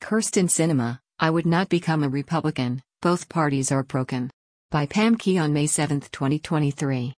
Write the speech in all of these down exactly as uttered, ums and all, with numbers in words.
Kyrsten Sinema, I would not become a Republican, both parties are broken. By Pam Key on May seventh, twenty twenty-three.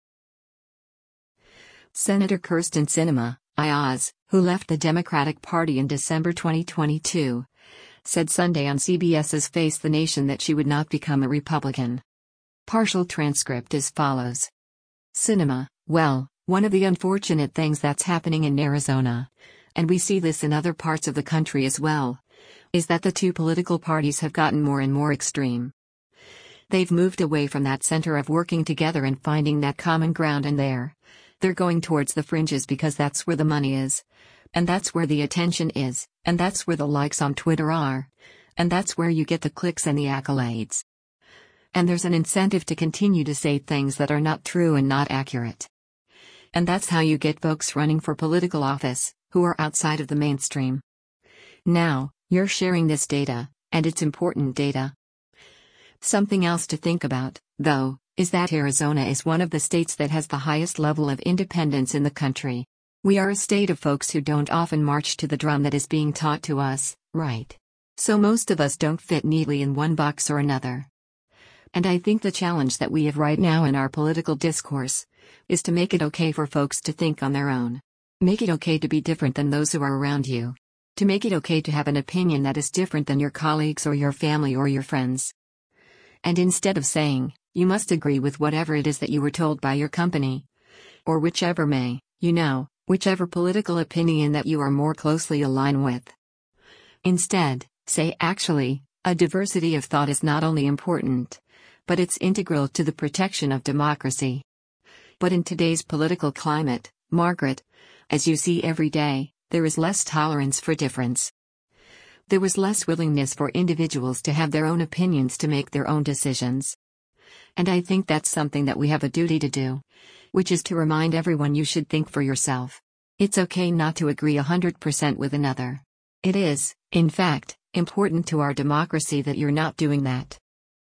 Senator Kyrsten Sinema, I O Z, who left the Democratic Party in December twenty twenty-two, said Sunday on CBS's Face the Nation that she would not become a Republican. Partial transcript as follows. Sinema, well, one of the unfortunate things that's happening in Arizona, and we see this in other parts of the country as well, is that the two political parties have gotten more and more extreme. They've moved away from that center of working together and finding that common ground, and there, they're going towards the fringes because that's where the money is, and that's where the attention is, and that's where the likes on Twitter are, and that's where you get the clicks and the accolades. And there's an incentive to continue to say things that are not true and not accurate. And that's how you get folks running for political office, who are outside of the mainstream. Now, you're sharing this data, and it's important data. Something else to think about, though, is that Arizona is one of the states that has the highest level of independence in the country. We are a state of folks who don't often march to the drum that is being taught to us, right? So most of us don't fit neatly in one box or another. And I think the challenge that we have right now in our political discourse is to make it okay for folks to think on their own. Make it okay to be different than those who are around you. To make it okay to have an opinion that is different than your colleagues or your family or your friends. And instead of saying, you must agree with whatever it is that you were told by your company, or whichever may, you know, whichever political opinion that you are more closely aligned with. Instead, say actually, a diversity of thought is not only important, but it's integral to the protection of democracy. But in today's political climate, Margaret, as you see every day, there is less tolerance for difference. There was less willingness for individuals to have their own opinions, to make their own decisions. And I think that's something that we have a duty to do, which is to remind everyone you should think for yourself. It's okay not to agree one hundred percent with another. It is, in fact, important to our democracy that you're not doing that.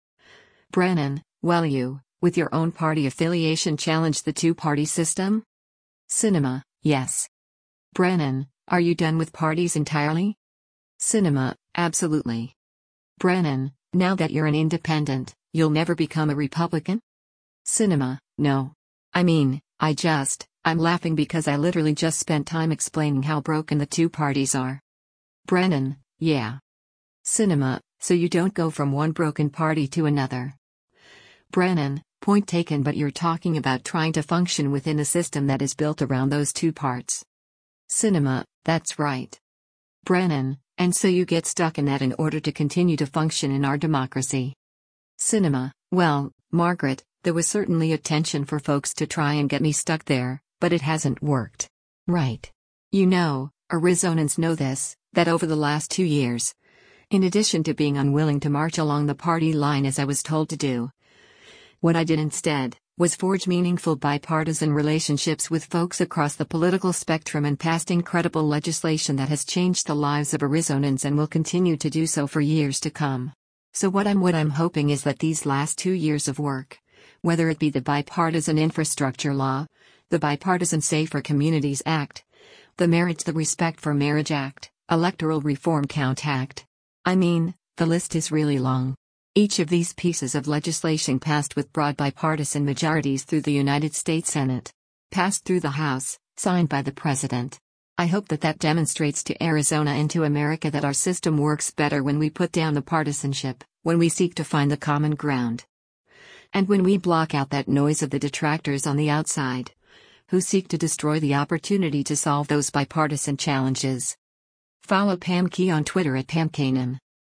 Brennan, well, you, with your own party affiliation, challenge the two-party system? Sinema, yes. Brennan, are you done with parties entirely? Sinema, absolutely. Brennan, now that you're an independent, you'll never become a Republican? Sinema, no. I mean, I just, I'm laughing because I literally just spent time explaining how broken the two parties are. Brennan, yeah. Sinema, so you don't go from one broken party to another. Brennan, point taken, but you're talking about trying to function within a system that is built around those two parts. Sinema, that's right. Brennan, and so you get stuck in that in order to continue to function in our democracy. Sinema, well, Margaret, there was certainly a tension for folks to try and get me stuck there, but it hasn't worked. Right. You know, Arizonans know this, that over the last two years, in addition to being unwilling to march along the party line as I was told to do, what I did instead was forge meaningful bipartisan relationships with folks across the political spectrum and passed incredible legislation that has changed the lives of Arizonans and will continue to do so for years to come. So what I'm what I'm hoping is that these last two years of work, whether it be the Bipartisan Infrastructure Law, the Bipartisan Safer Communities Act, the Marriage the Respect for Marriage Act, Electoral Reform Count Act, I mean, the list is really long. Each of these pieces of legislation passed with broad bipartisan majorities through the United States Senate, passed through the House, signed by the President. I hope that that demonstrates to Arizona and to America that our system works better when we put down the partisanship, when we seek to find the common ground. And when we block out that noise of the detractors on the outside, who seek to destroy the opportunity to solve those bipartisan challenges. Follow Pam Key on Twitter at Pam Kanan.